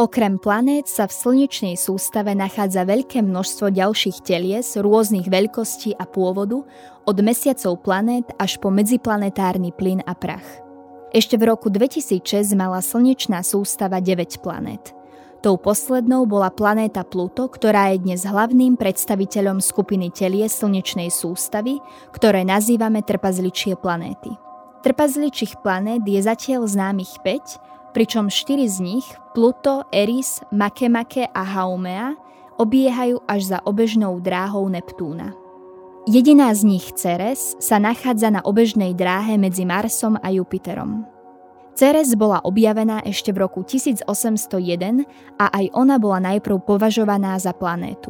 Okrem planét sa v slnečnej sústave nachádza veľké množstvo ďalších telies rôznych veľkostí a pôvodu, od mesiacov planét až po medziplanetárny plyn a prach. Ešte v roku 2006 mala slnečná sústava 9 planét. Tou poslednou bola planéta Pluto, ktorá je dnes hlavným predstaviteľom skupiny telies slnečnej sústavy, ktoré nazývame trpazličie planéty. Trpazličích planét je zatiaľ známych 5, pričom 4 z nich, Pluto, Eris, Makemake a Haumea, obiehajú až za obežnou dráhou Neptúna. Jediná z nich, Ceres, sa nachádza na obežnej dráhe medzi Marsom a Jupiterom. Ceres bola objavená ešte v roku 1801 a aj ona bola najprv považovaná za planétu.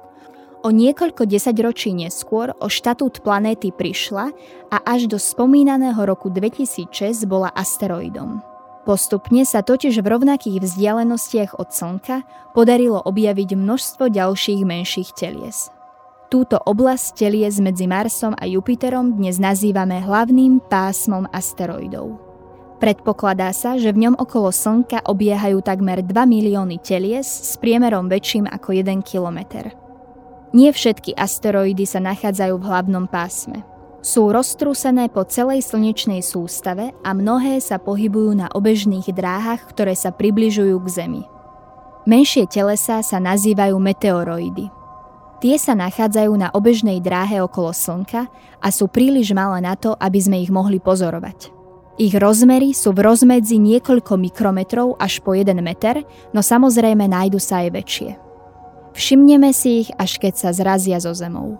O niekoľko desaťročí neskôr o štatút planéty prišla a až do spomínaného roku 2006 bola asteroidom. Postupne sa totiž v rovnakých vzdialenostiach od Slnka podarilo objaviť množstvo ďalších menších telies. Túto oblasť telies medzi Marsom a Jupiterom dnes nazývame hlavným pásmom asteroidov. Predpokladá sa, že v ňom okolo Slnka obiehajú takmer 2 milióny telies s priemerom väčším ako 1 kilometer. Nie všetky asteroidy sa nachádzajú v hlavnom pásme. Sú roztrúsené po celej slnečnej sústave a mnohé sa pohybujú na obežných dráhach, ktoré sa približujú k Zemi. Menšie telesá sa nazývajú meteoroidy. Tie sa nachádzajú na obežnej dráhe okolo Slnka a sú príliš malé na to, aby sme ich mohli pozorovať. Ich rozmery sú v rozmedzi niekoľko mikrometrov až po 1 meter, no samozrejme nájdu sa aj väčšie. Všimneme si ich, až keď sa zrazia so Zemou.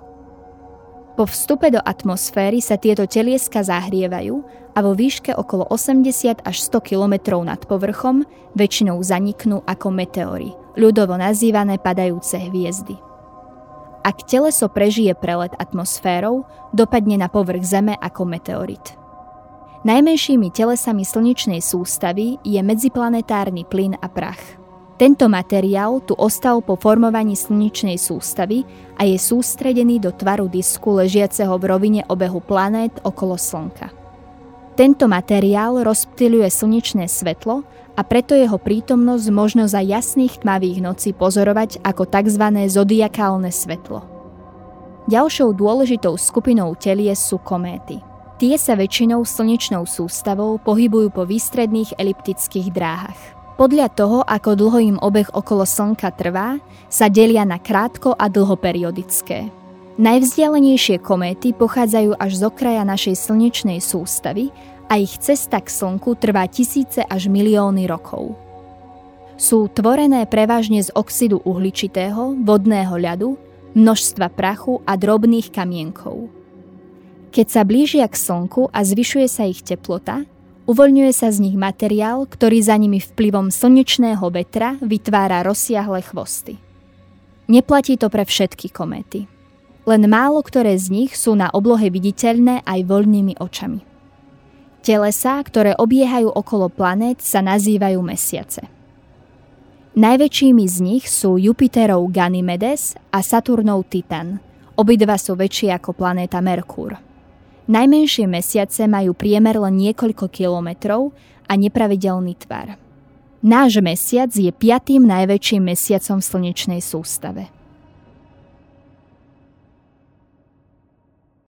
Po vstupe do atmosféry sa tieto telieska zahrievajú a vo výške okolo 80 až 100 km nad povrchom väčšinou zaniknú ako meteory, ľudovo nazývané padajúce hviezdy. Ak teleso prežije prelet atmosférou, dopadne na povrch Zeme ako meteorit. Najmenšími telesami slnečnej sústavy je medziplanetárny plyn a prach. Tento materiál tu ostal po formovaní slnečnej sústavy a je sústredený do tvaru disku ležiaceho v rovine obehu planét okolo Slnka. Tento materiál rozptýľuje slnečné svetlo a preto jeho prítomnosť možno za jasných tmavých nocí pozorovať ako tzv. Zodiakálne svetlo. Ďalšou dôležitou skupinou telies sú kométy. Tie sa väčšinou slnečnou sústavou pohybujú po výstredných eliptických dráhach. Podľa toho, ako dlho im obeh okolo Slnka trvá, sa delia na krátko a dlhoperiodické. Najvzdialenejšie kométy pochádzajú až z okraja našej slnečnej sústavy a ich cesta k Slnku trvá tisíce až milióny rokov. Sú tvorené prevažne z oxidu uhličitého, vodného ľadu, množstva prachu a drobných kamienkov. Keď sa blížia k Slnku a zvyšuje sa ich teplota, uvoľňuje sa z nich materiál, ktorý za nimi vplyvom slnečného vetra vytvára rozsiahle chvosty. Neplatí to pre všetky kométy. Len málo ktoré z nich sú na oblohe viditeľné aj voľnými očami. Telesá, ktoré obiehajú okolo planét, sa nazývajú mesiace. Najväčšími z nich sú Jupiterov Ganymedes a Saturnov Titan. Obidva sú väčšie ako planéta Merkúr. Najmenšie mesiace majú priemer len niekoľko kilometrov a nepravidelný tvar. Náš mesiac je 5. najväčším mesiacom v slnečnej sústave.